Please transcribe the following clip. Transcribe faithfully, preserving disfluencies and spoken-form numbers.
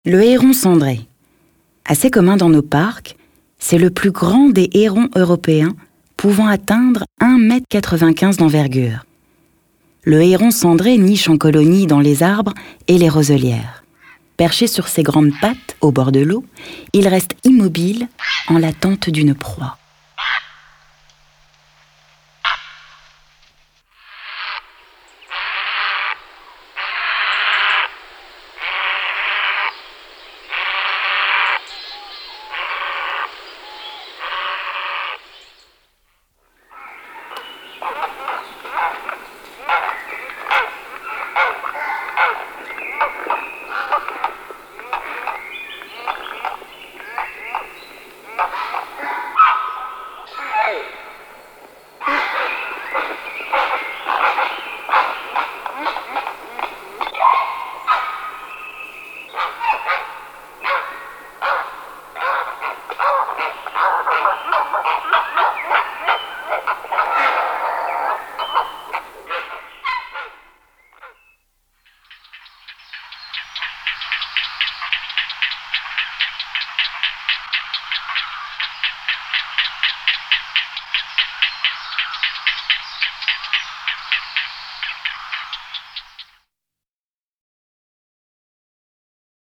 Le héron cendré. Assez commun dans nos parcs, c'est le plus grand des hérons européens, pouvant atteindre un mètre quatre-vingt-quinze d'envergure. Le héron cendré niche en colonie dans les arbres et les roselières. Perché sur ses grandes pattes au bord de l'eau, il reste immobile en l'attente d'une proie.